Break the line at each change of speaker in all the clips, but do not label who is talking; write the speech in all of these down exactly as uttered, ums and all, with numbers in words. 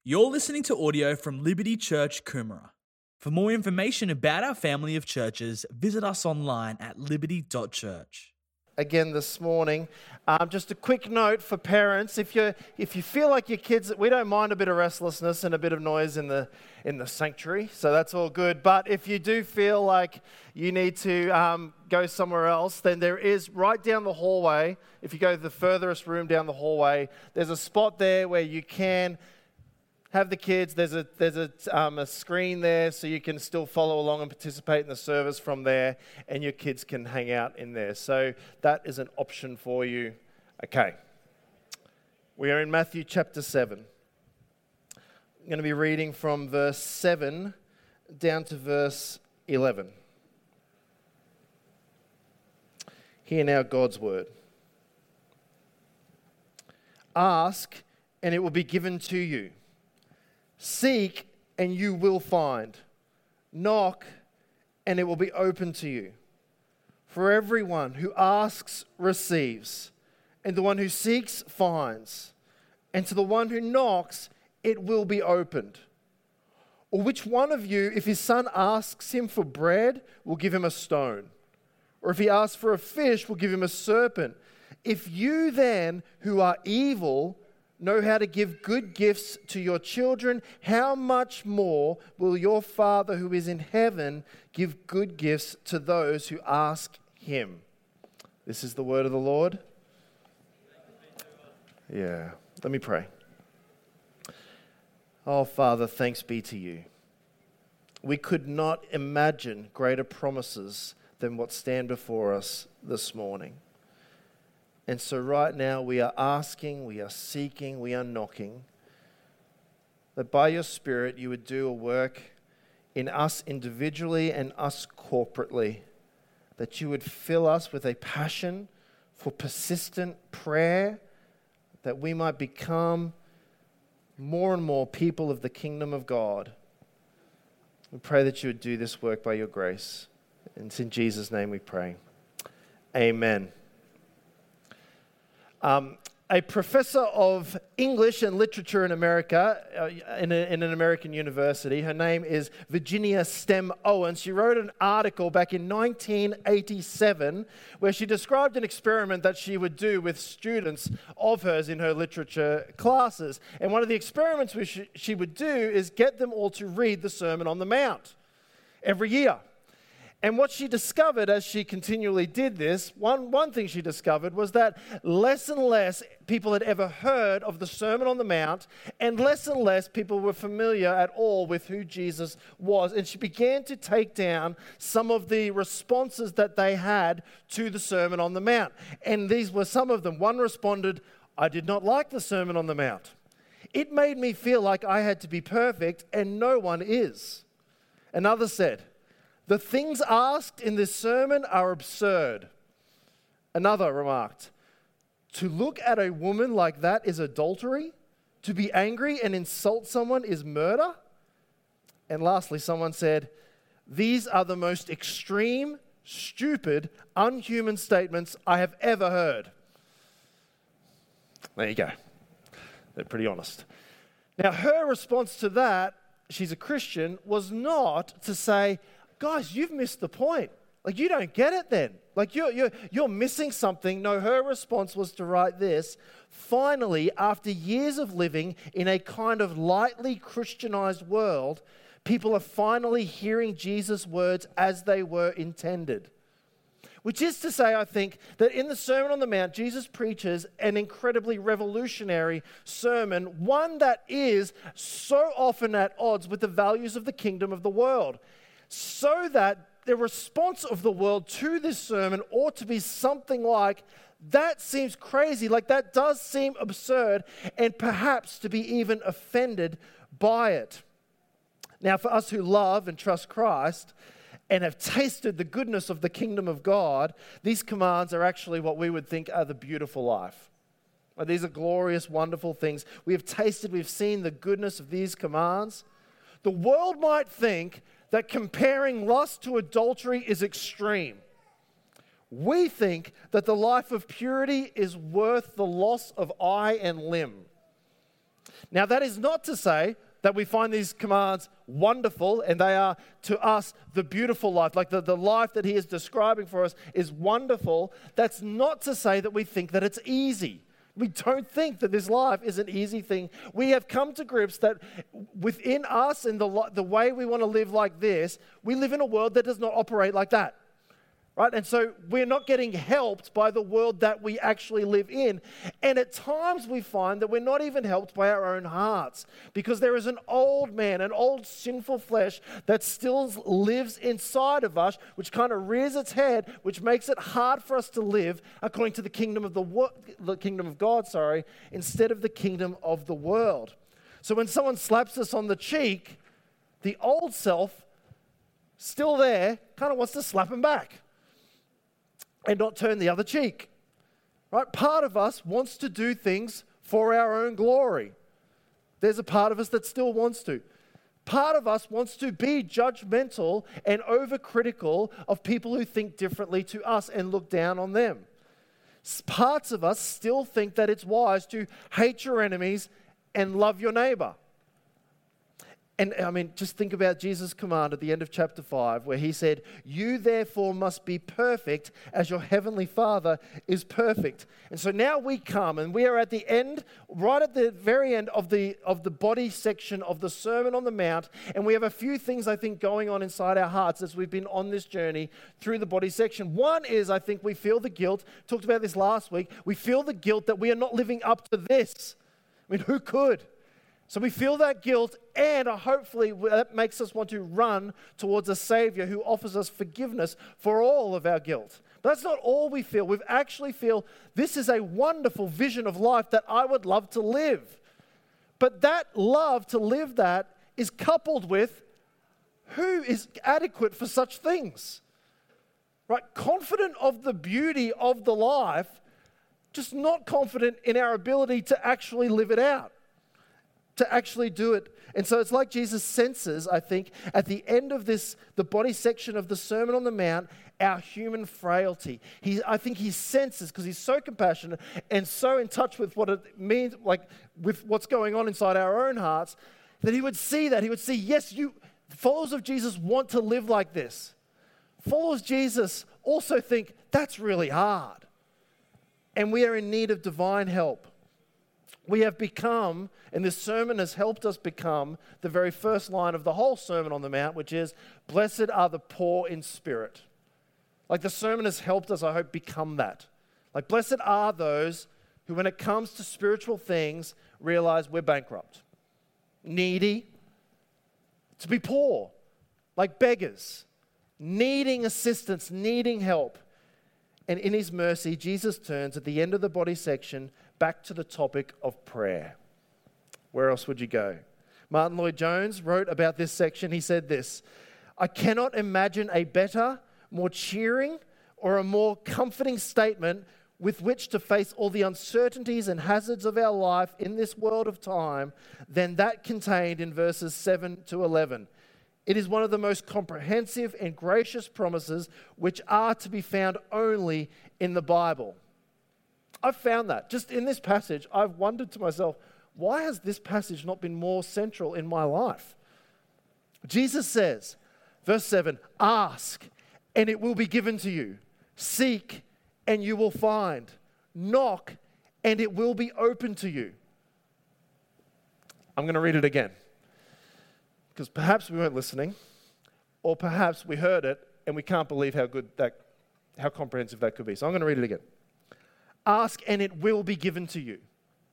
You're listening to audio from Liberty Church, Coomera. For more information about our family of churches, visit us online at liberty dot church.
Again this morning. Um, just a quick note for parents: if you if you feel like your kids, we don't mind a bit of restlessness and a bit of noise in the in the sanctuary, so that's all good. But if you do feel like you need to um, go somewhere else, then there is right down the hallway. If you go to the furthest room down the hallway, there's a spot there where you can have the kids. There's a there's a, um, a screen there, so you can still follow along and participate in the service from there, and your kids can hang out in there. So that is an option for you. Okay. We are in Matthew chapter seven. I'm going to be reading from verse seven down to verse eleven. Hear now God's word. Ask, and it will be given to you. Seek, and you will find. Knock, and it will be open to you. For everyone who asks receives, and the one who seeks finds, and to the one who knocks it will be opened. Or which one of you, if his son asks him for bread, will give him a stone? Or if he asks for a fish, will give him a serpent? If you then, who are evil, know how to give good gifts to your children, how much more will your Father who is in heaven give good gifts to those who ask him? This is the word of the Lord. Yeah, let me pray. Oh, Father, thanks be to you. We could not imagine greater promises than what stand before us this morning. And so right now we are asking, we are seeking, we are knocking, that by your Spirit you would do a work in us individually and us corporately, that you would fill us with a passion for persistent prayer, that we might become more and more people of the kingdom of God. We pray that you would do this work by your grace. And it's in Jesus' name we pray. Amen. Um, a professor of English and literature in America, uh, in, a, in an American university, her name is Virginia Stem Owens. She wrote an article back in nineteen eighty-seven where she described an experiment that she would do with students of hers in her literature classes. And one of the experiments which she, she would do is get them all to read the Sermon on the Mount every year. And what she discovered as she continually did this, one, one thing she discovered was that less and less people had ever heard of the Sermon on the Mount, and less and less people were familiar at all with who Jesus was. And she began to take down some of the responses that they had to the Sermon on the Mount. And these were some of them. One responded, "I did not like the Sermon on the Mount. It made me feel like I had to be perfect, and no one is." Another said, "The things asked in this sermon are absurd." Another remarked, "To look at a woman like that is adultery. To be angry and insult someone is murder." And lastly, someone said, "These are the most extreme, stupid, unhuman statements I have ever heard." There you go. They're pretty honest. Now, her response to that, she's a Christian, was not to say, "Guys, you've missed the point. Like, you don't get it then. Like, you're, you're, you're missing something." No, her response was to write this: "Finally, after years of living in a kind of lightly Christianized world, people are finally hearing Jesus' words as they were intended." Which is to say, I think, that in the Sermon on the Mount, Jesus preaches an incredibly revolutionary sermon, one that is so often at odds with the values of the kingdom of the world. So that the response of the world to this sermon ought to be something like, "That seems crazy, like that does seem absurd," and perhaps to be even offended by it. Now, for us who love and trust Christ and have tasted the goodness of the kingdom of God, these commands are actually what we would think are the beautiful life. These are glorious, wonderful things. We have tasted, we've seen the goodness of these commands. The world might think that comparing lust to adultery is extreme. We think that the life of purity is worth the loss of eye and limb. Now, that is not to say that we find these commands wonderful and they are to us the beautiful life, like the, the life that he is describing for us is wonderful. That's not to say that we think that it's easy. We don't think that this life is an easy thing. We have come to grips that within us and the, the way we want to live like this, we live in a world that does not operate like that. Right? And so we're not getting helped by the world that we actually live in. And at times we find that we're not even helped by our own hearts because there is an old man, an old sinful flesh that still lives inside of us, which kind of rears its head, which makes it hard for us to live according to the kingdom of the, wo- the kingdom of God, sorry, instead of the kingdom of the world. So when someone slaps us on the cheek, the old self, still there, kind of wants to slap him back and not turn the other cheek, right? Part of us wants to do things for our own glory. There's a part of us that still wants to. Part of us wants to be judgmental and overcritical of people who think differently to us and look down on them. Parts of us still think that it's wise to hate your enemies and love your neighbor. And I mean, just think about Jesus' command at the end of chapter five, where he said, "You therefore must be perfect as your heavenly Father is perfect." And so now we come and we are at the end, right at the very end of the, of the body section of the Sermon on the Mount. And we have a few things, I think, going on inside our hearts as we've been on this journey through the body section. One is, I think, we feel the guilt. Talked about this last week. We feel the guilt that we are not living up to this. I mean, who could? So we feel that guilt, and hopefully that makes us want to run towards a Savior who offers us forgiveness for all of our guilt. But that's not all we feel. We actually feel this is a wonderful vision of life that I would love to live. But that love to live that is coupled with who is adequate for such things? Right? Confident of the beauty of the life, just not confident in our ability to actually live it out. To actually do it. And so it's like Jesus senses, I think, at the end of this, the body section of the Sermon on the Mount, our human frailty. He, I think he senses, because he's so compassionate and so in touch with what it means, like with what's going on inside our own hearts, that he would see that. He would see, yes, you, followers of Jesus want to live like this. Followers of Jesus also think, that's really hard. And we are in need of divine help. We have become, and this sermon has helped us become, the very first line of the whole Sermon on the Mount, which is, blessed are the poor in spirit. Like the sermon has helped us, I hope, become that. Like blessed are those who, when it comes to spiritual things, realize we're bankrupt, needy, to be poor, like beggars, needing assistance, needing help. And in his mercy, Jesus turns at the end of the body section back to the topic of prayer. Where else would you go? Martin Lloyd-Jones wrote about this section. He said this, "I cannot imagine a better, more cheering, or a more comforting statement with which to face all the uncertainties and hazards of our life in this world of time than that contained in verses seven to eleven. It is one of the most comprehensive and gracious promises which are to be found only in the Bible." I've found that. Just in this passage, I've wondered to myself, why has this passage not been more central in my life? Jesus says, verse seven, "Ask, and it will be given to you. Seek, and you will find. Knock, and it will be open to you." I'm going to read it again, because perhaps we weren't listening, or perhaps we heard it, and we can't believe how good that, how comprehensive that could be. So I'm going to read it again. Ask, and it will be given to you.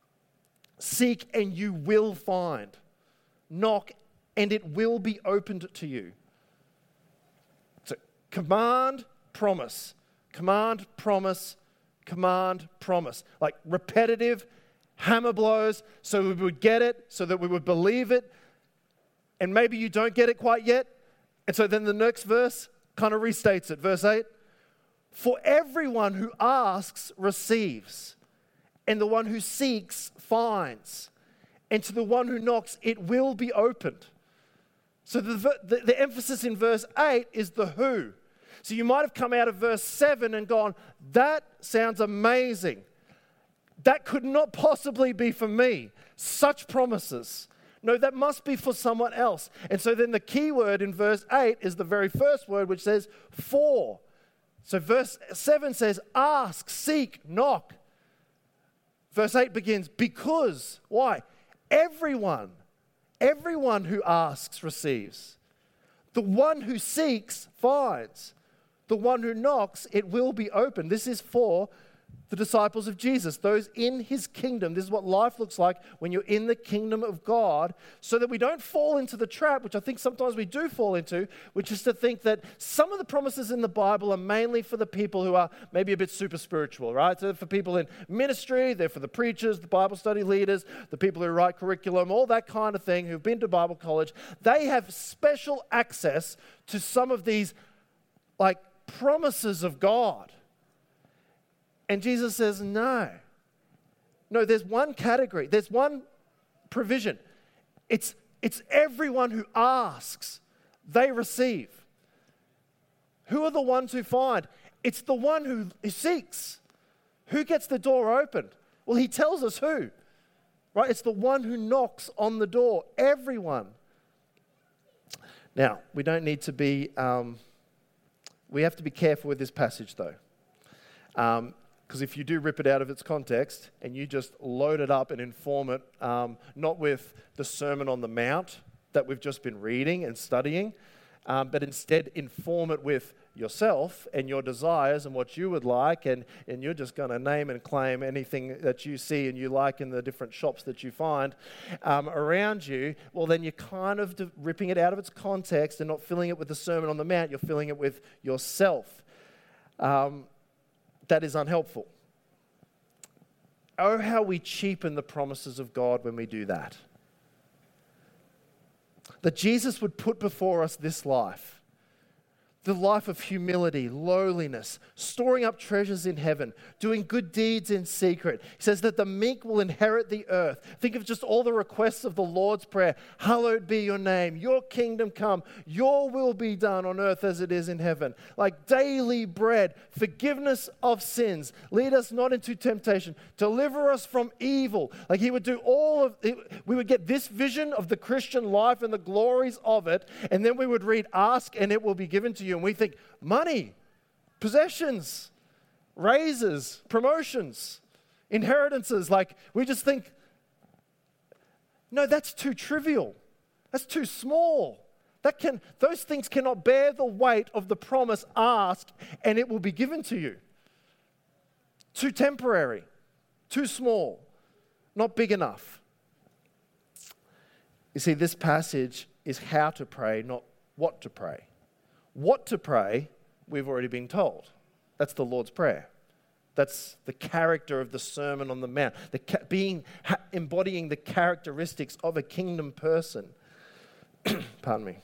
Seek, and you will find. Knock, and it will be opened to you. So command, promise. Command, promise. Command, promise. Like repetitive hammer blows so we would get it, so that we would believe it. And maybe you don't get it quite yet. And so then the next verse kind of restates it. Verse eight. "For everyone who asks receives, and the one who seeks finds, and to the one who knocks it will be opened." So the, the, the emphasis in verse eight is the who. So you might have come out of verse seven and gone, that sounds amazing. That could not possibly be for me. Such promises. No, that must be for someone else. And so then the key word in verse eight is the very first word, which says for. So verse seven says, ask, seek, knock. Verse eight begins, because. Why? Everyone, everyone who asks receives. The one who seeks finds. The one who knocks, it will be open. This is for the disciples of Jesus, those in his kingdom. This is what life looks like when you're in the kingdom of God, so that we don't fall into the trap, which I think sometimes we do fall into, which is to think that some of the promises in the Bible are mainly for the people who are maybe a bit super spiritual, right? So for people in ministry, they're for the preachers, the Bible study leaders, the people who write curriculum, all that kind of thing, who've been to Bible college. They have special access to some of these like promises of God. And Jesus says, no. No, there's one category. There's one provision. It's, it's everyone who asks, they receive. Who are the ones who find? It's the one who, who seeks. Who gets the door opened? Well, he tells us who. Right? It's the one who knocks on the door. Everyone. Now, we don't need to be, um, we have to be careful with this passage though. Um, Because if you do rip it out of its context and you just load it up and inform it, um, not with the Sermon on the Mount that we've just been reading and studying, um, but instead inform it with yourself and your desires and what you would like, and, and you're just going to name and claim anything that you see and you like in the different shops that you find um, around you, well, then you're kind of de- ripping it out of its context and not filling it with the Sermon on the Mount. You're filling it with yourself. Um, That is unhelpful. Oh, how we cheapen the promises of God when we do that. That Jesus would put before us this life. The life of humility, lowliness, storing up treasures in heaven, doing good deeds in secret. He says that the meek will inherit the earth. Think of just all the requests of the Lord's Prayer. Hallowed be your name, your kingdom come, your will be done on earth as it is in heaven. Like daily bread, forgiveness of sins, lead us not into temptation, deliver us from evil. Like he would do all of, we would get this vision of the Christian life and the glories of it, and then we would read, ask and it will be given to you. And we think money, possessions, raises, promotions, inheritances. Like we just think, no, that's too trivial. That's too small. That can, those things cannot bear the weight of the promise, ask and it will be given to you. Too temporary, too small, not big enough. You see, this passage is how to pray, not what to pray. What to pray, we've already been told. That's the Lord's Prayer. That's the character of the Sermon on the Mount, the ca- being ha- embodying the characteristics of a kingdom person. Pardon me.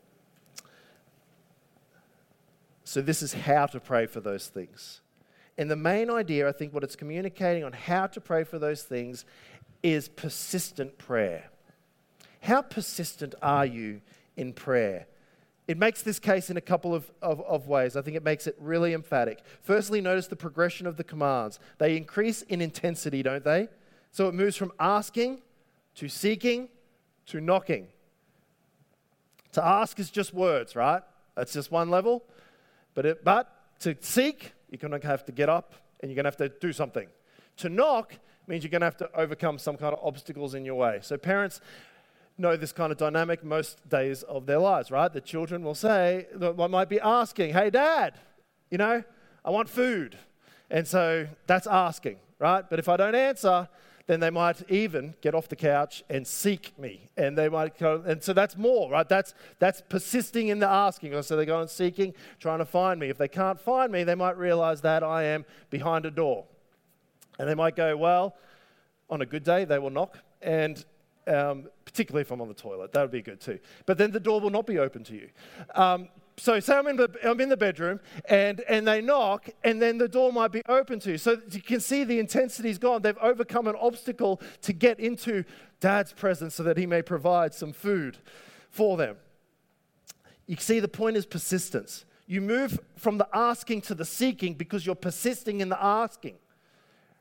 So this is how to pray for those things. And the main idea, I think, what it's communicating on how to pray for those things is persistent prayer. How persistent are you in prayer? It makes this case in a couple of, of, of ways. I think it makes it really emphatic. Firstly, notice the progression of the commands. They increase in intensity, don't they? So it moves from asking to seeking to knocking. To ask is just words, right? That's just one level. But, it, but to seek, you're going to have to get up and you're going to have to do something. To knock means you're going to have to overcome some kind of obstacles in your way. So parents know this kind of dynamic most days of their lives, right? The children will say, I might be asking, hey, Dad, you know, I want food. And so that's asking, right? But if I don't answer, then they might even get off the couch and seek me. And they might go, and so that's more, right? That's that's persisting in the asking. So they go on seeking, trying to find me. If they can't find me, they might realize that I am behind a door. And they might go, well, on a good day, they will knock, and Um, particularly if I'm on the toilet. That would be good too. But then the door will not be open to you. Um, so say I'm in, the, I'm in the bedroom and, and they knock and then the door might be open to you. So you can see the intensity's gone. They've overcome an obstacle to get into Dad's presence so that he may provide some food for them. You see, the point is persistence. You move from the asking to the seeking because you're persisting in the asking.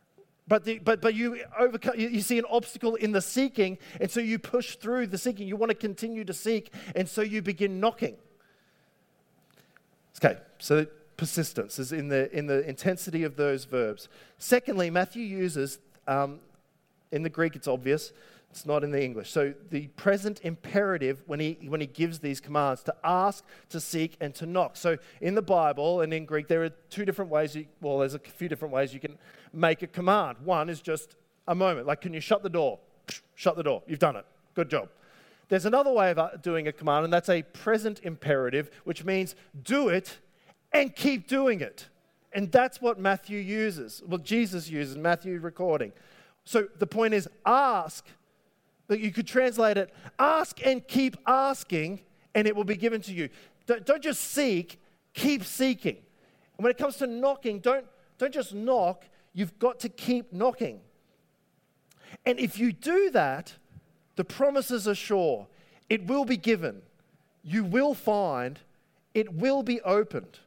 But, the, but, but you overcome, you, you see an obstacle in the seeking, and so you push through the seeking. You want to continue to seek, and so you begin knocking. Okay, so persistence is in the, in the intensity of those verbs. Secondly, Matthew uses, um, in the Greek it's obvious, it's not in the English. So the present imperative when he when he gives these commands to ask, to seek, and to knock. So in the Bible and in Greek, there are two different ways, you, well, there's a few different ways you can make a command. One is just a moment, like, can you shut the door? Shut the door. You've done it. Good job. There's another way of doing a command, and that's a present imperative, which means do it and keep doing it. And that's what Matthew uses. Well, Jesus uses, Matthew recording. So the point is ask. But you could translate it, ask and keep asking, and it will be given to you. Don't, don't just seek, keep seeking. And when it comes to knocking, don't, don't just knock, you've got to keep knocking. And if you do that, the promises are sure. It will be given. You will find. It will be opened.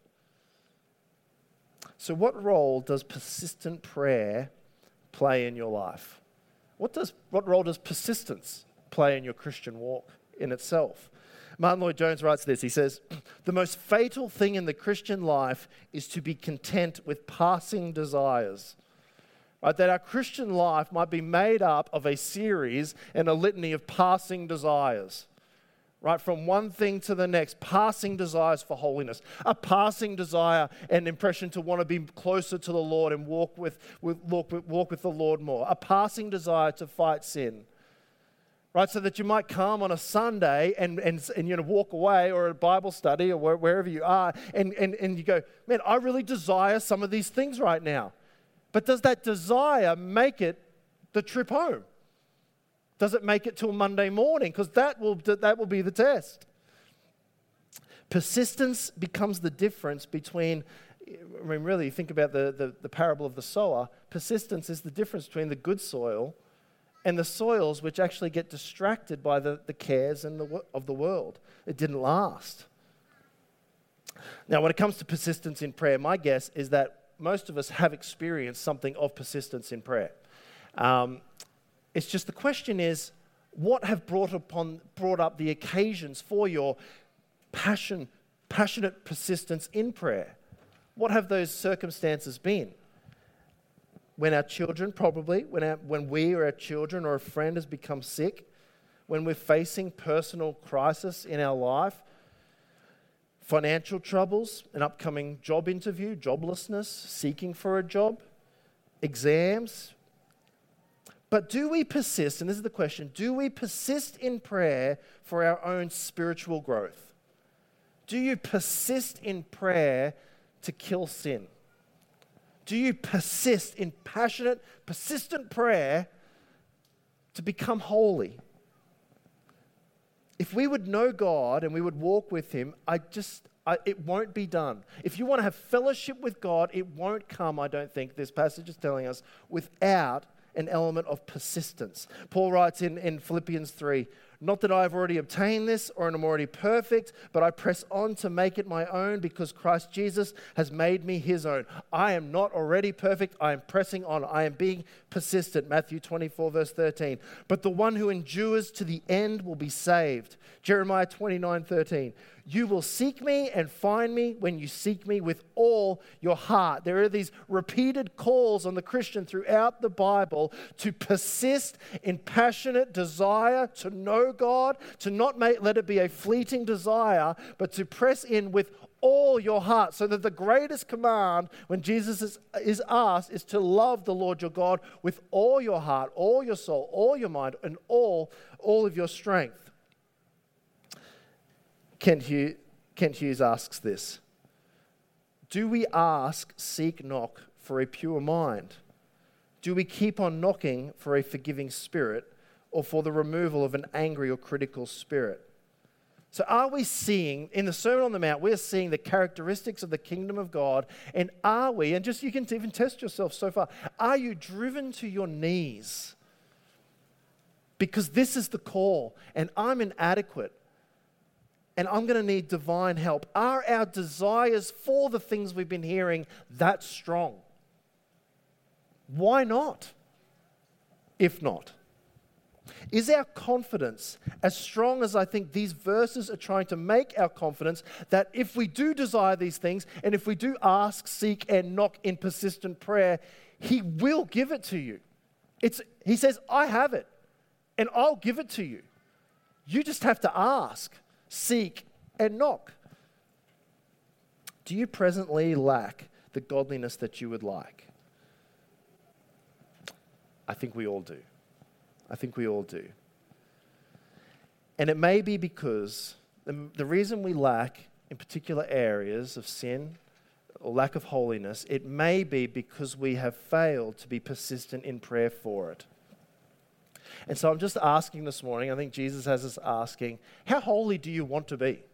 So what role does persistent prayer play in your life? What does what role does persistence play in your Christian walk in itself? Martin Lloyd-Jones writes this. He says, the most fatal thing in the Christian life is to be content with passing desires. Right? That our Christian life might be made up of a series and a litany of passing desires. Right, from one thing to the next, passing desires for holiness, a passing desire and impression to want to be closer to the Lord and walk with, with, walk, with, walk with the Lord more, a passing desire to fight sin. Right, so that you might come on a Sunday and, and, and you know, walk away, or a Bible study, or where, wherever you are, and, and, and you go, man, I really desire some of these things right now. But does that desire make it the trip home? Does it make it till Monday morning? Because that will, that will be the test. Persistence becomes the difference between, I mean, really, you think about the, the, the parable of the sower. Persistence is the difference between the good soil and the soils which actually get distracted by the, the cares and the, of the world. It didn't last. Now, when it comes to persistence in prayer, my guess is that most of us have experienced something of persistence in prayer. Um, It's just the question is, what have brought upon brought up the occasions for your passion, passionate persistence in prayer? What have those circumstances been? When our children, probably, when our, when we or our children or a friend has become sick, when we're facing personal crisis in our life, financial troubles, an upcoming job interview, joblessness, seeking for a job, exams. But do we persist, and this is the question, do we persist in prayer for our own spiritual growth? Do you persist in prayer to kill sin? Do you persist in passionate, persistent prayer to become holy? If we would know God and we would walk with Him, I just, I, it won't be done. If you want to have fellowship with God, it won't come, I don't think, this passage is telling us, without an element of persistence. Paul writes in, in Philippians three, not that I have already obtained this or am already perfect, but I press on to make it my own because Christ Jesus has made me His own. I am not already perfect. I am pressing on. I am being persistent. Matthew twenty-four, verse thirteen. But the one who endures to the end will be saved. Jeremiah twenty-nine, thirteen. You will seek me and find me when you seek me with all your heart. There are these repeated calls on the Christian throughout the Bible to persist in passionate desire to know God, to not make, let it be a fleeting desire, but to press in with all your heart. So that the greatest command when Jesus is, is asked is to love the Lord your God with all your heart, all your soul, all your mind, and all, all of your strength. Kent Hughes, Kent Hughes asks this. Do we ask, seek, knock for a pure mind? Do we keep on knocking for a forgiving spirit or for the removal of an angry or critical spirit? So are we seeing, in the Sermon on the Mount, we're seeing the characteristics of the kingdom of God, and are we, and just you can even test yourself so far, are you driven to your knees? Because this is the call, and I'm inadequate. And I'm going to need divine help. Are our desires for the things we've been hearing that strong? Why not? If not, is our confidence as strong as I think these verses are trying to make our confidence that if we do desire these things, and if we do ask, seek, and knock in persistent prayer, He will give it to you. It's, he says, I have it, and I'll give it to you. You just have to ask, seek, and knock. Do you presently lack the godliness that you would like? I think we all do. I think we all do. And it may be because the, the reason we lack in particular areas of sin or lack of holiness, it may be because we have failed to be persistent in prayer for it. And so I'm just asking this morning, I think Jesus has us asking, how holy do you want to be?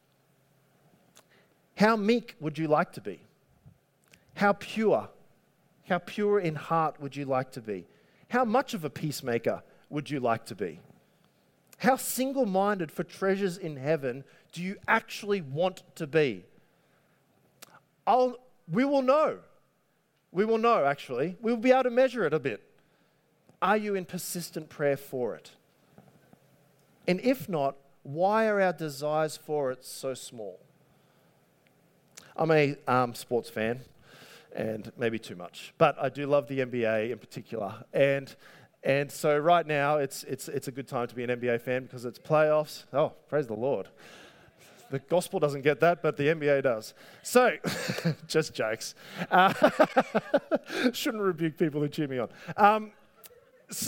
How meek would you like to be? How pure, how pure in heart would you like to be? How much of a peacemaker would you like to be? How single-minded for treasures in heaven do you actually want to be? I'll, we will know. We will know, actually. We will be able to measure it a bit. Are you in persistent prayer for it? And if not, why are our desires for it so small? I'm a um, sports fan, and maybe too much, but I do love the N B A in particular. And and so right now, it's it's it's a good time to be an N B A fan because it's playoffs. Oh, praise the Lord. The gospel doesn't get that, but the N B A does. So, just jokes. Uh, shouldn't rebuke people who cheer me on. Um, so,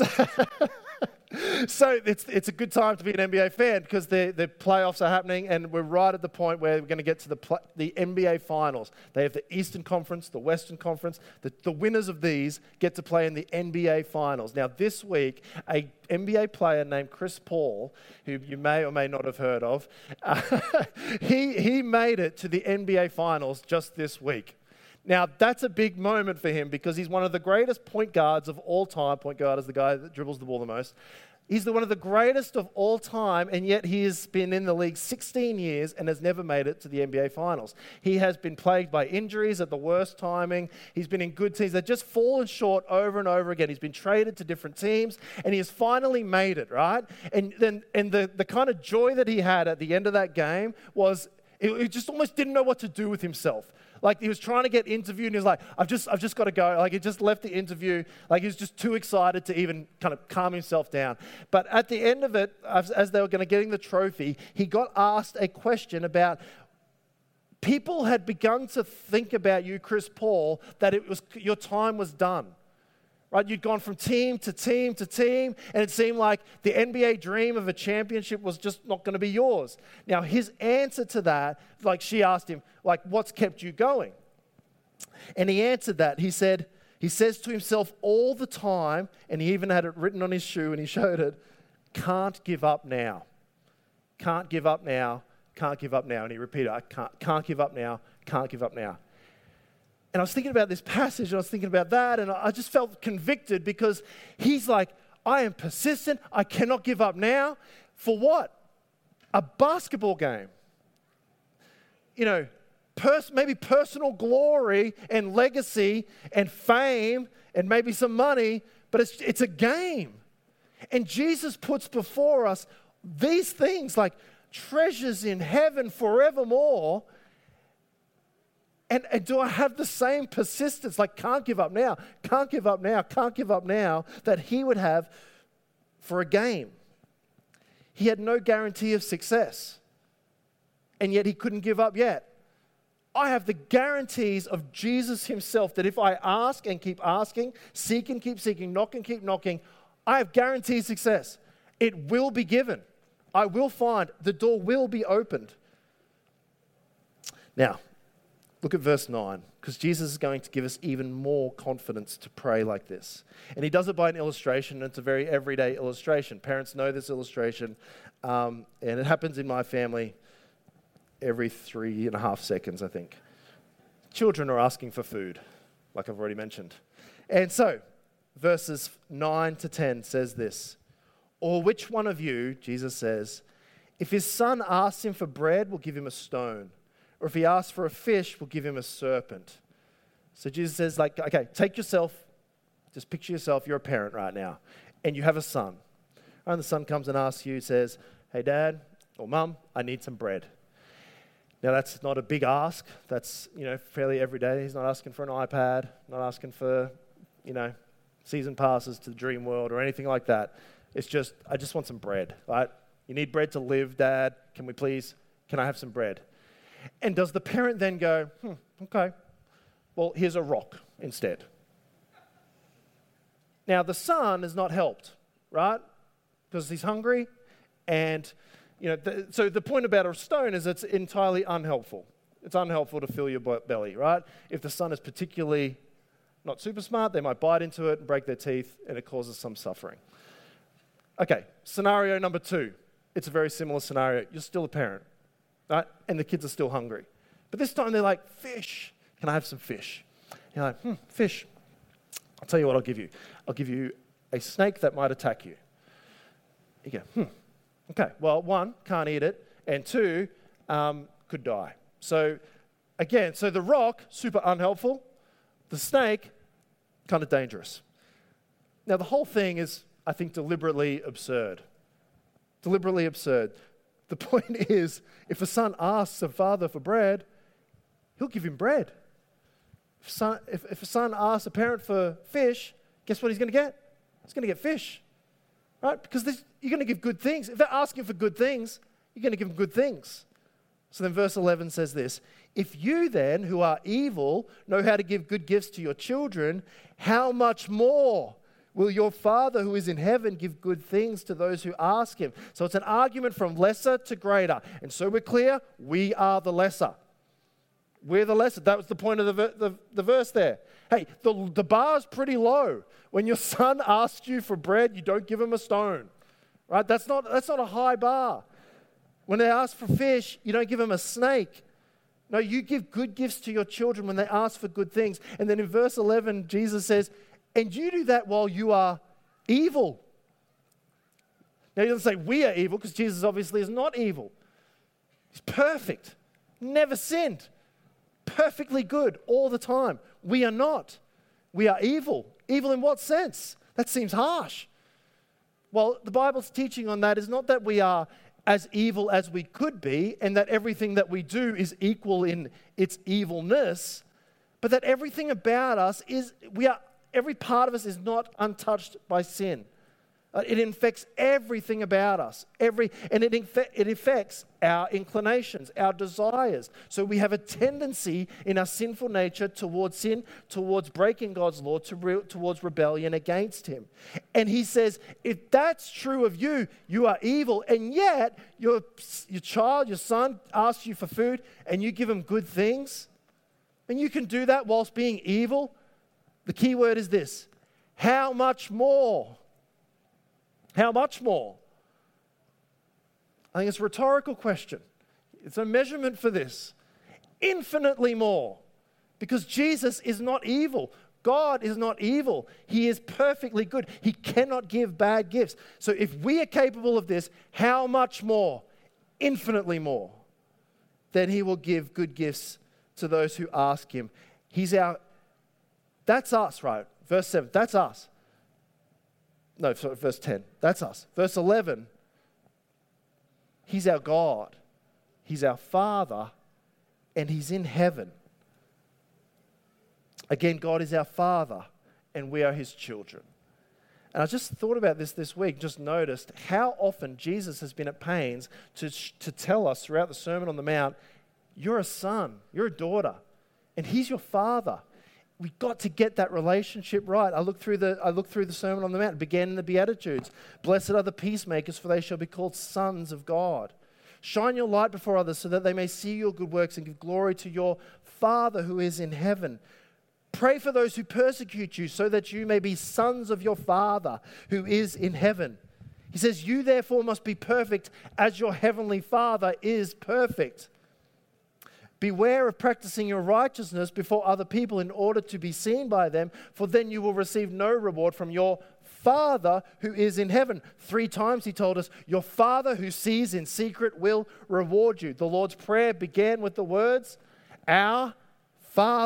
so it's it's a good time to be an N B A fan because the, the playoffs are happening and we're right at the point where we're going to get to the pl- the N B A finals. They have the Eastern Conference, the Western Conference. The, the winners of these get to play in the N B A finals. Now this week, a N B A player named Chris Paul, who you may or may not have heard of, uh, he he made it to the N B A finals just this week. Now, that's a big moment for him because he's one of the greatest point guards of all time. Point guard is the guy that dribbles the ball the most. He's the, one of the greatest of all time, and yet he has been in the league sixteen years and has never made it to the N B A finals. He has been plagued by injuries at the worst timing. He's been in good teams. They've just fallen short over and over again. He's been traded to different teams, and he has finally made it, right? And then, and the, the kind of joy that he had at the end of that game was he just almost didn't know what to do with himself. Like he was trying to get interviewed and he was like, I've just I've just got to go. Like he just left the interview. Like he was just too excited to even kind of calm himself down. But at the end of it, as, as they were going to getting the trophy, he got asked a question about people had begun to think about you, Chris Paul, that it was your time was done. Right, you'd gone from team to team to team, and it seemed like the N B A dream of a championship was just not going to be yours. Now, his answer to that, like she asked him, like, what's kept you going? And he answered that. He said, he says to himself all the time, and he even had it written on his shoe, and he showed it, can't give up now. Can't give up now. Can't give up now. And he repeated, I can't, can't give up now. Can't give up now. And I was thinking about this passage, and I was thinking about that, and I just felt convicted because he's like, I am persistent. I cannot give up now. For what? A basketball game. You know, pers- maybe personal glory and legacy and fame and maybe some money, but it's, it's a game. And Jesus puts before us these things like treasures in heaven forevermore. And, and do I have the same persistence, like can't give up now, can't give up now, can't give up now, that he would have for a game? He had no guarantee of success, and yet he couldn't give up yet. I have the guarantees of Jesus himself that if I ask and keep asking, seek and keep seeking, knock and keep knocking, I have guaranteed success. It will be given. I will find. The door will be opened. Now, look at verse nine, because Jesus is going to give us even more confidence to pray like this. And he does it by an illustration, and it's a very everyday illustration. Parents know this illustration, um, and it happens in my family every three and a half seconds, I think. Children are asking for food, like I've already mentioned. And so, verses nine to ten says this, or which one of you, Jesus says, if his son asks him for bread, will give him a stone? Or if he asks for a fish, we'll give him a serpent. So Jesus says, like, okay, take yourself, Just picture yourself, you're a parent right now, and you have a son. And the son comes and asks you, says, hey, Dad or Mum, I need some bread. Now, that's not a big ask. That's, you know, fairly everyday. He's not asking for an iPad, not asking for, you know, season passes to the dream world or anything like that. It's just, I just want some bread, right? You need bread to live, Dad. Can we please, can I have some bread? And does the parent then go, hmm, okay, well, here's a rock instead. Now, the son is not helped, right? Because he's hungry and... You know, the, so the point about a stone is it's entirely unhelpful. It's unhelpful to fill your belly, right? If the son is particularly not super smart, they might bite into it and break their teeth, and it causes some suffering. Okay, scenario number two. It's a very similar scenario. You're still a parent, right? And the kids are still hungry. But this time they're like, fish. Can I have some fish? You're like, hmm, fish. I'll tell you what I'll give you. I'll give you a snake that might attack you. You go, hmm. Okay, well, one, can't eat it, and two, um, could die. So, again, so the rock, super unhelpful. The snake, kind of dangerous. Now, the whole thing is, I think, deliberately absurd. Deliberately absurd. The point is, if a son asks a father for bread, he'll give him bread. If, son, if, if a son asks a parent for fish, guess what he's going to get? He's going to get fish. Right? Because this, you're going to give good things. If they're asking for good things, you're going to give them good things. So then verse eleven says this, if you then, who are evil, know how to give good gifts to your children, how much more will your Father who is in heaven give good things to those who ask him? So it's an argument from lesser to greater. And so we're clear, we are the lesser. We're the lesser. That was the point of the, the, the verse there. Hey, the, the bar's pretty low. When your son asks you for bread, you don't give him a stone. Right? That's not, that's not a high bar. When they ask for fish, you don't give them a snake. No, you give good gifts to your children when they ask for good things. And then in verse eleven, Jesus says, and you do that while you are evil. Now, he doesn't say we are evil, because Jesus obviously is not evil. He's perfect, never sinned, perfectly good all the time. We are not. We are evil. Evil in what sense? That seems harsh. Well, the Bible's teaching on that is not that we are as evil as we could be and that everything that we do is equal in its evilness, but that everything about us is, we are, every part of us is not untouched by sin. Uh, it infects everything about us, every, and it, infe- it affects our inclinations, our desires. So we have a tendency in our sinful nature towards sin, towards breaking God's law, to re- towards rebellion against him. And he says, if that's true of you, you are evil, and yet your, your child, your son asks you for food, and you give him good things, and you can do that whilst being evil. The key word is this, how much more? How much more? I think it's a rhetorical question. It's a measurement for this. Infinitely more. Because Jesus is not evil. God is not evil. He is perfectly good. He cannot give bad gifts. So if we are capable of this, how much more? Infinitely more. Then he will give good gifts to those who ask him. He's our, that's us, right? Verse seven, that's us. No, sorry, verse ten. That's us. Verse eleven. He's our God. He's our Father. And he's in heaven. Again, God is our Father. And we are his children. And I just thought about this this week. Just noticed how often Jesus has been at pains to, to tell us throughout the Sermon on the Mount, you're a son. You're a daughter. And he's your Father. We've got to get that relationship right. I looked through the I looked through the Sermon on the Mount. It began in the Beatitudes. Blessed are the peacemakers, for they shall be called sons of God. Shine your light before others so that they may see your good works and give glory to your Father who is in heaven. Pray for those who persecute you so that you may be sons of your Father who is in heaven. He says, you therefore must be perfect as your heavenly Father is perfect. Beware of practicing your righteousness before other people in order to be seen by them, for then you will receive no reward from your Father who is in heaven. Three times he told us, your Father who sees in secret will reward you. The Lord's Prayer began with the words, our Father.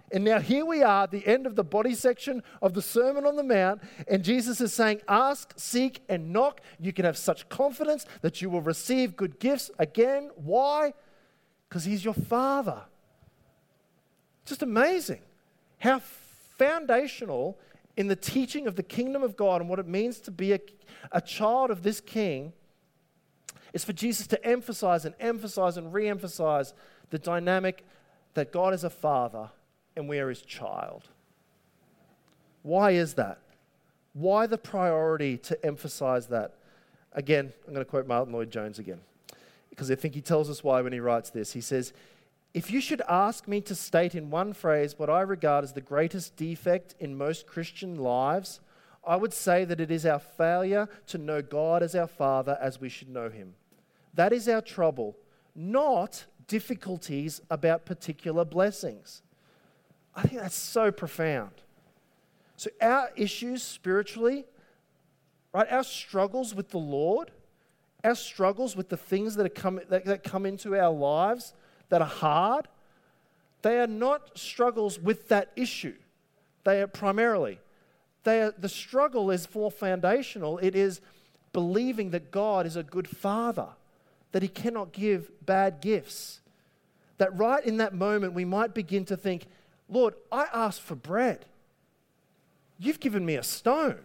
And now here we are at the end of the body section of the Sermon on the Mount, and Jesus is saying, ask, seek, and knock. You can have such confidence that you will receive good gifts. Again, why? Because he's your Father. Just amazing how foundational in the teaching of the kingdom of God and what it means to be a, a child of this King is for Jesus to emphasize and emphasize and re-emphasize the dynamic that God is a Father and we are his child. Why is that? Why the priority to emphasize that? Again, I'm going to quote Martin Lloyd-Jones again, because I think he tells us why when he writes this. He says, if you should ask me to state in one phrase what I regard as the greatest defect in most Christian lives, I would say that it is our failure to know God as our Father as we should know him. That is our trouble, not difficulties about particular blessings. I think that's so profound. So our issues spiritually, right, our struggles with the Lord, our struggles with the things that, are come, that, that come into our lives that are hard, they are not struggles with that issue. They are primarily, they are, the struggle is more foundational. It is believing that God is a good Father, that he cannot give bad gifts. That right in that moment we might begin to think, Lord, I asked for bread. You've given me a stone.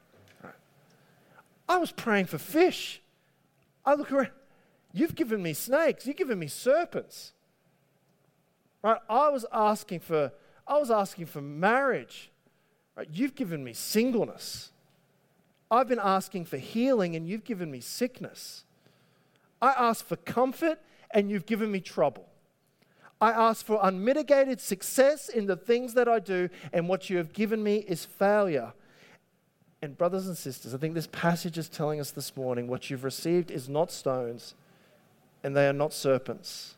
I was praying for fish. I look around. You've given me snakes. You've given me serpents. Right? I was asking for, I was asking for marriage. Right? You've given me singleness. I've been asking for healing and you've given me sickness. I asked for comfort and you've given me trouble. I ask for unmitigated success in the things that I do, and what you have given me is failure. And brothers and sisters, I think this passage is telling us this morning, what you've received is not stones, and they are not serpents.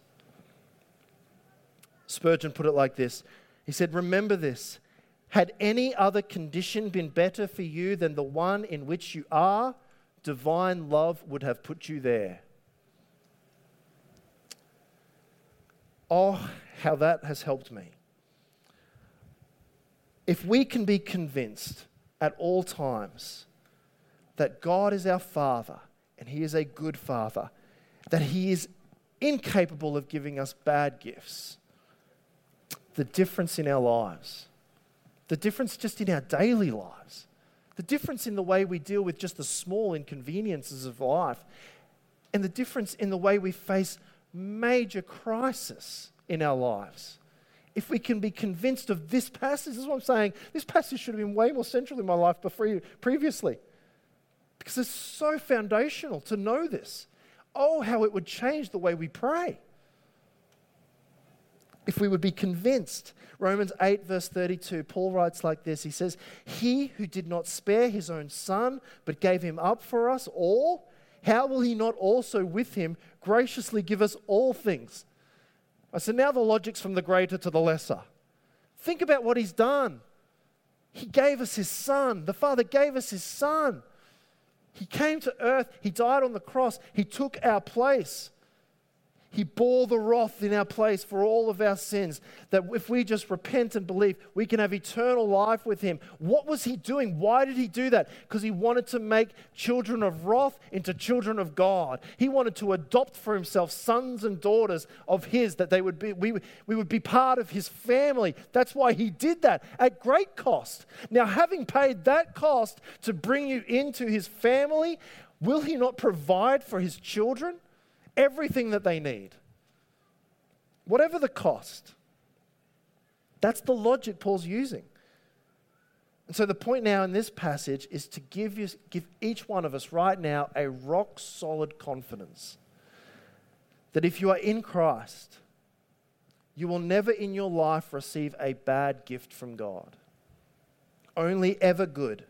Spurgeon put it like this. He said, remember this, had any other condition been better for you than the one in which you are, divine love would have put you there. Oh, how that has helped me. If we can be convinced at all times that God is our Father and he is a good Father, that he is incapable of giving us bad gifts, the difference in our lives, the difference just in our daily lives, the difference in the way we deal with just the small inconveniences of life, and the difference in the way we face major crisis in our lives. If we can be convinced of this passage, this is what I'm saying, this passage should have been way more central in my life before, previously. Because it's so foundational to know this. Oh, how it would change the way we pray. If we would be convinced. Romans eight verse thirty-two, Paul writes like this. He says, he who did not spare his own son, but gave him up for us all, how will he not also with him graciously give us all things? I said, now the logic's from the greater to the lesser. Think about what he's done. He gave us his son. The Father gave us his son. He came to earth. He died on the cross. He took our place. He bore the wrath in our place for all of our sins, that if we just repent and believe, we can have eternal life with him. What was he doing? Why did he do that? Because he wanted to make children of wrath into children of God. He wanted to adopt for himself sons and daughters of his, that they would be, we, we would be part of his family. That's why he did that at great cost. Now, having paid that cost to bring you into his family, will he not provide for his children everything that they need? Whatever the cost. That's the logic Paul's using. And so the point now in this passage is to give you, give each one of us right now a rock solid confidence that if you are in Christ, you will never in your life receive a bad gift from God. Only ever good.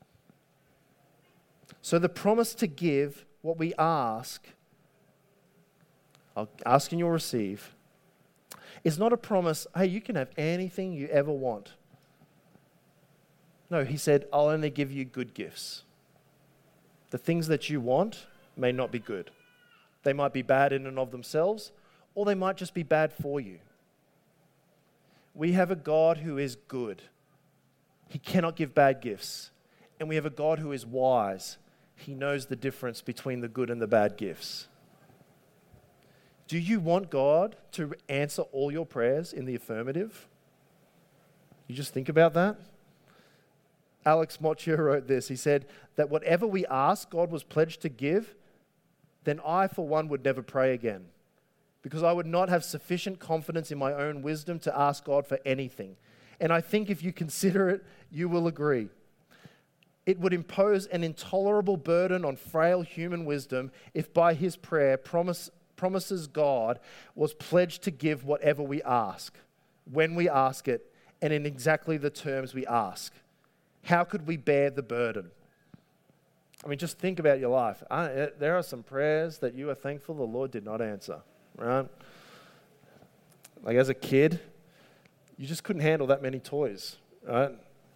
So the promise to give what we ask, I'll ask and you'll receive, is not a promise, hey, you can have anything you ever want. No, he said, I'll only give you good gifts. The things that you want may not be good. They might be bad in and of themselves, or they might just be bad for you. We have a God who is good. He cannot give bad gifts. And we have a God who is wise. He knows the difference between the good and the bad gifts. Do you want God to answer all your prayers in the affirmative? You just think about that. Alex Moccia wrote this. He said that whatever we ask, God was pledged to give, then I, for one, would never pray again, because I would not have sufficient confidence in my own wisdom to ask God for anything. And I think if you consider it, you will agree. It would impose an intolerable burden on frail human wisdom if by his prayer promise, promises God was pledged to give whatever we ask, when we ask it, and in exactly the terms we ask. How could we bear the burden? I mean, just think about your life. I, there are some prayers that you are thankful the Lord did not answer, right? Like as a kid, you just couldn't handle that many toys, right?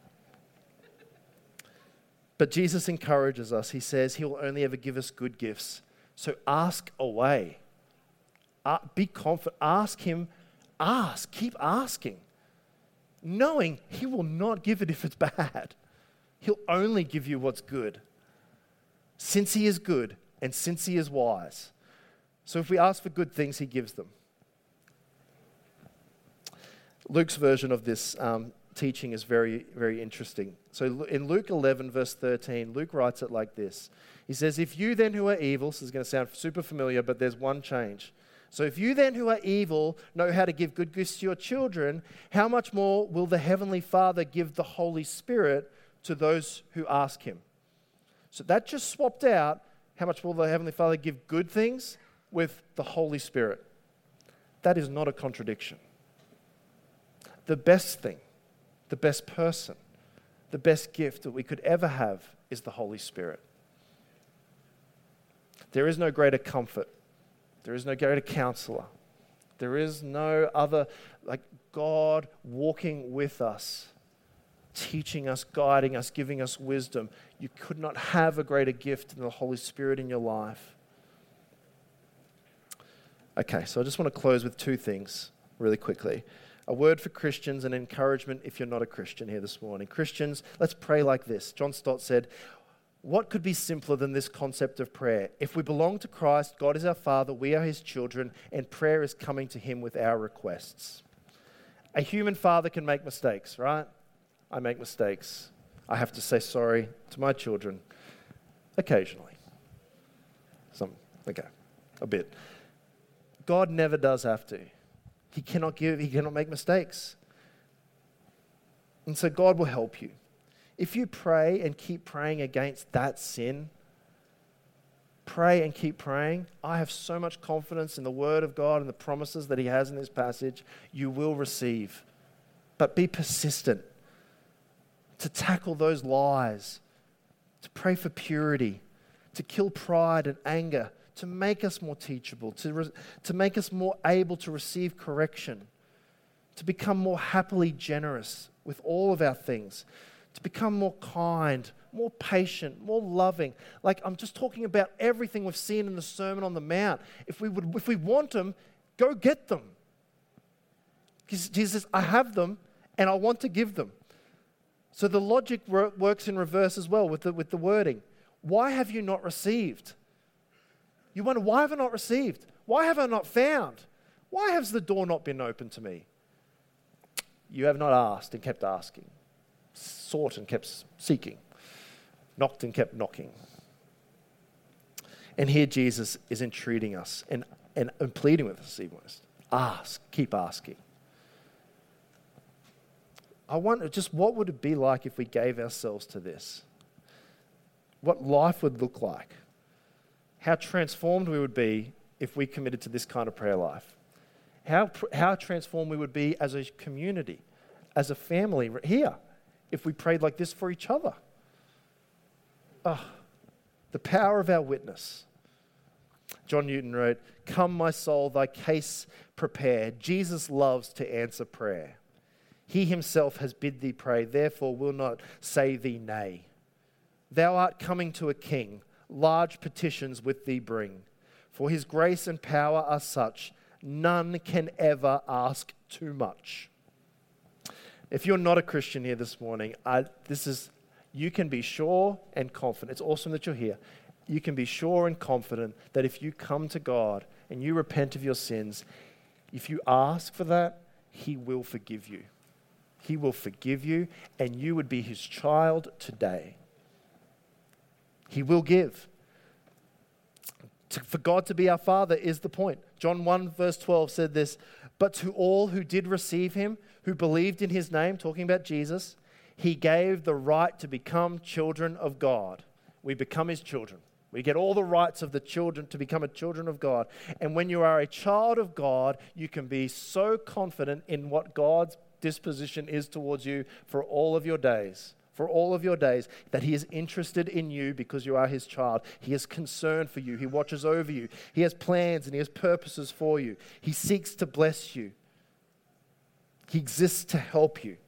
But Jesus encourages us. He says he will only ever give us good gifts. So ask away. Uh, be confident. Ask him. Ask. Keep asking. Knowing he will not give it if it's bad. He'll only give you what's good. Since he is good and since he is wise. So if we ask for good things, he gives them. Luke's version of this um, teaching is very, very interesting. So in Luke eleven, verse thirteen, Luke writes it like this. He says, if you then who are evil, this is going to sound super familiar, but there's one change. So if you then who are evil know how to give good gifts to your children, how much more will the Heavenly Father give the Holy Spirit to those who ask him? So that just swapped out how much will the Heavenly Father give good things with the Holy Spirit. That is not a contradiction. The best thing, the best person, the best gift that we could ever have is the Holy Spirit. There is no greater comfort. There is no greater counselor. There is no other, like God walking with us, teaching us, guiding us, giving us wisdom. You could not have a greater gift than the Holy Spirit in your life. Okay, so I just want to close with two things really quickly. A word for Christians and encouragement if you're not a Christian here this morning. Christians, let's pray like this. John Stott said, what could be simpler than this concept of prayer? If we belong to Christ, God is our Father, we are his children, and prayer is coming to him with our requests. A human father can make mistakes, right? I make mistakes. I have to say sorry to my children occasionally. Some, okay, a bit. God never does have to. He cannot give, he cannot make mistakes. And so God will help you. If you pray and keep praying against that sin, pray and keep praying. I have so much confidence in the Word of God and the promises that he has in this passage. You will receive. But be persistent to tackle those lies, to pray for purity, to kill pride and anger, to make us more teachable, to, re- to make us more able to receive correction, to become more happily generous with all of our things, to become more kind, more patient, more loving. Like I'm just talking about everything we've seen in the Sermon on the Mount. If we would, if we want them, go get them. Because Jesus says, I have them and I want to give them. So the logic works in reverse as well with the, with the wording. Why have you not received? You wonder, why have I not received? Why have I not found? Why has the door not been opened to me? You have not asked and kept asking, sought and kept seeking, knocked and kept knocking. And here Jesus is entreating us and, and, and pleading with us even. Ask, keep asking. I wonder just what would it be like if we gave ourselves to this? What life would look like? How transformed we would be if we committed to this kind of prayer life. How, how transformed we would be as a community, as a family here, if we prayed like this for each other. Oh, the power of our witness. John Newton wrote, "Come, my soul, thy case prepare. Jesus loves to answer prayer. He himself has bid thee pray, therefore will not say thee nay. Thou art coming to a king, large petitions with thee bring. For his grace and power are such, none can ever ask too much." If you're not a Christian here this morning, I, this is, you can be sure and confident. It's awesome that you're here. You can be sure and confident that if you come to God and you repent of your sins, if you ask for that, He will forgive you. He will forgive you, and you would be His child today. He will give. To, for God to be our Father is the point. John one verse twelve said this, but to all who did receive Him, who believed in His name, talking about Jesus, He gave the right to become children of God. We become His children. We get all the rights of the children to become a children of God. And when you are a child of God, you can be so confident in what God's disposition is towards you for all of your days. For all of your days, that He is interested in you because you are His child. He is concerned for you. He watches over you. He has plans and He has purposes for you. He seeks to bless you. He exists to help you.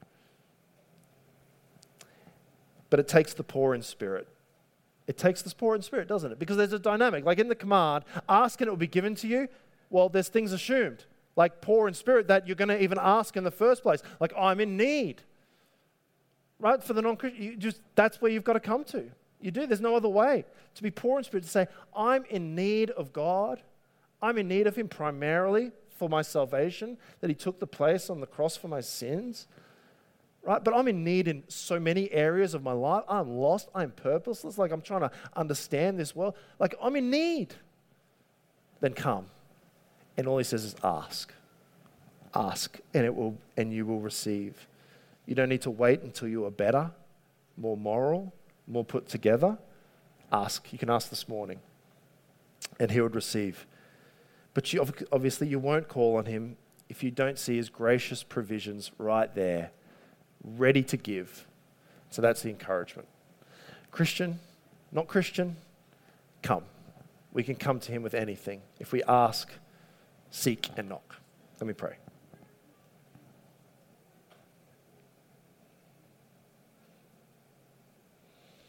But it takes the poor in spirit. It takes the poor in spirit, doesn't it? Because there's a dynamic. Like in the command, ask and it will be given to you. Well, there's things assumed. Like poor in spirit that you're going to even ask in the first place. Like, I'm in need. Right? For the non-Christian, you just, that's where you've got to come to. You do. There's no other way. To be poor in spirit, to say, I'm in need of God. I'm in need of Him primarily for my salvation, that He took the place on the cross for my sins. Right? But I'm in need in so many areas of my life. I'm lost. I'm purposeless. Like I'm trying to understand this world. Like I'm in need. Then come. And all He says is ask. Ask and it will, and you will receive. You don't need to wait until you are better, more moral, more put together. Ask. You can ask this morning. And He would receive. But you, obviously you won't call on Him if you don't see His gracious provisions right there, ready to give. So that's the encouragement. Christian, not Christian, come. We can come to Him with anything if we ask, seek, and knock. Let me pray.